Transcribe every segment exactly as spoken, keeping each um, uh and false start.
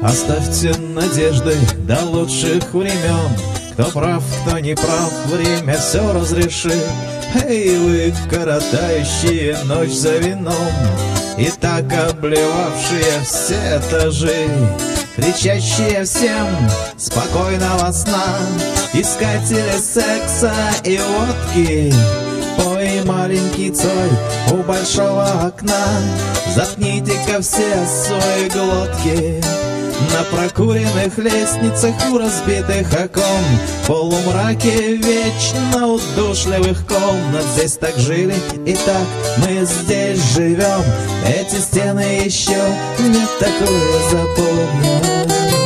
Оставьте надежды до лучших времен. Кто прав, кто не прав, время все разрешит. Эй, вы, коротающие ночь за вином, и так обливавшие все этажи, кричащие всем спокойного сна, искатели секса и водки. Ой, маленький Цой у большого окна, заткните-ка все свои глотки. На прокуренных лестницах у разбитых окон, в полумраке вечно удушливых комнат. Здесь так жили и так мы здесь живем. Эти стены еще не такое запомнят.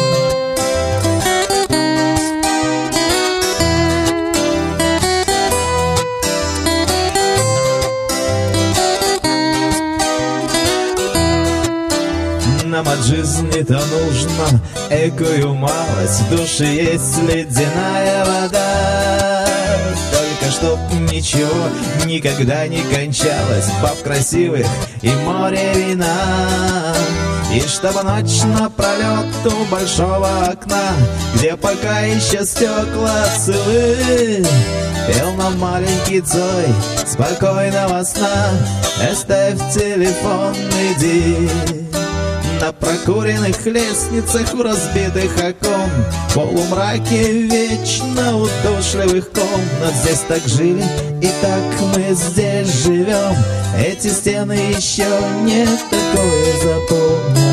Нам от жизни-то нужно экую малость, в душе есть ледяная вода. Только чтоб ничего никогда не кончалось, баб красивых и море вина. И чтобы ночь напролет у большого окна, где пока еще стекла целы, пел нам маленький Цой спокойного сна. Оставь телефон, иди. На прокуренных лестницах у разбитых окон, в полумраке вечно удушливых комнат. Здесь так жили и так мы здесь живем. Эти стены еще не такое запомнят.